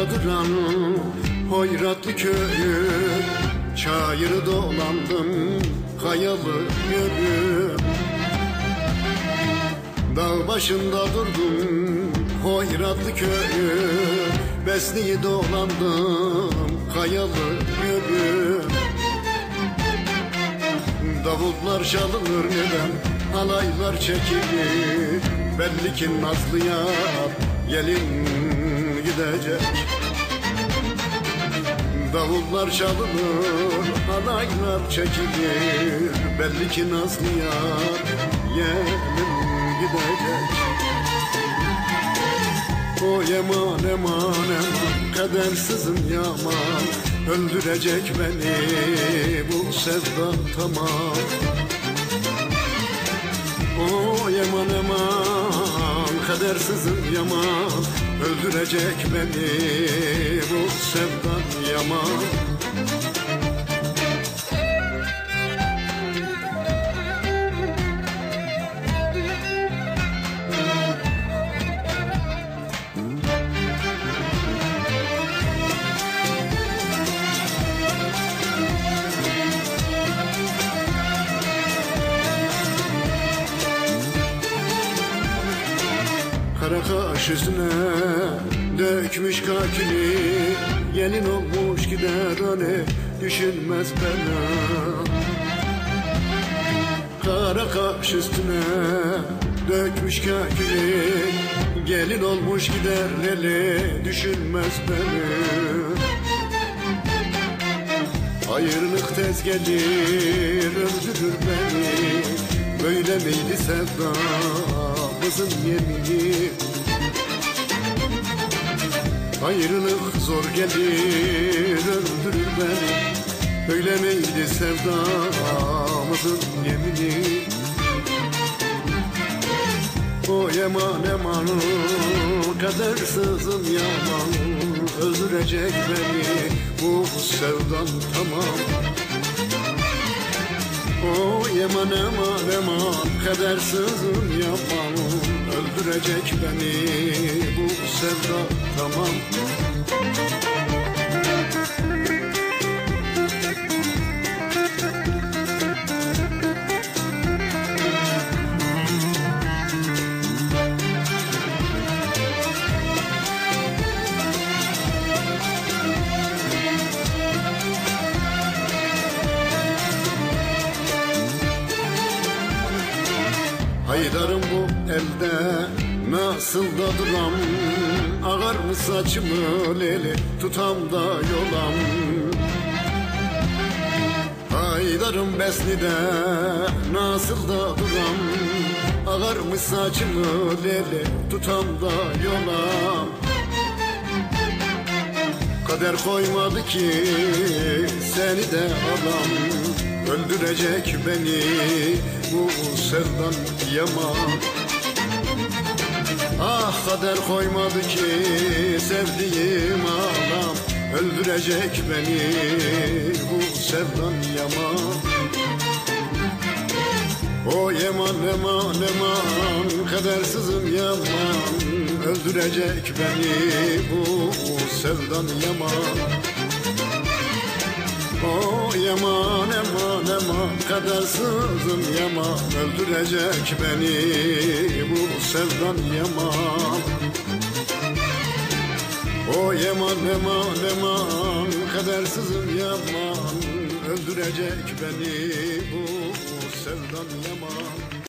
başında duran Hoyratlı köyü, çayırı dolandım kayalı gölü. Dağ başında durdum Hoyratlı köyü, Besni'yi dolandım kayalı gölü. Davullar çalınır neden, halaylar çekilir, belli ki nazlı yar gelin gidecek. Davullar çalınır, halaylar çekilir, belli ki nazlı yar gelin gidecek. O eman eman eman, kadersizim yaman, öldürecek beni bu sevda tamam. O eman eman, kadersizim yaman, öldürecek beni bu sevdan yaman. Kara kaş yüzüne dökmüş kakili, gelin olmuş gider hani düşünmez bana. Kara kaş üstüne dökmüş kakili, gelin olmuş gider leli düşünmez beni. Ayrılık tez gelir öldürür beni, böyle miydi sevdamızın yemini? Ayrılık zor gelir öldürür beni, böyle miydi sevdamızın yemini? O eman eman, kadersizim yaman, öldürecek beni bu sevdan tamam. O eman eman eman, kadersizim yaman, öldürecek beni bu sevda tamam. Haydarım bu elde nasıl da duram, ağar mı saçımı leli tutam da yolam. Haydarım Besni'de nasıl da duram, ağar mı saçımı leli tutam da yolam. Kader koymadı ki seni de alam, öldürecek beni bu sevdan yaman. Ah kader koymadı ki sevdiğim alam, öldürecek beni bu sevdan yaman. O eman eman eman, kadersizim yaman, öldürecek beni bu sevdan yaman. O eman eman eman, kadersizim yaman, öldürecek beni bu sevdan yaman. O eman eman eman, kadersizim yaman, öldürecek beni bu sevdan yaman.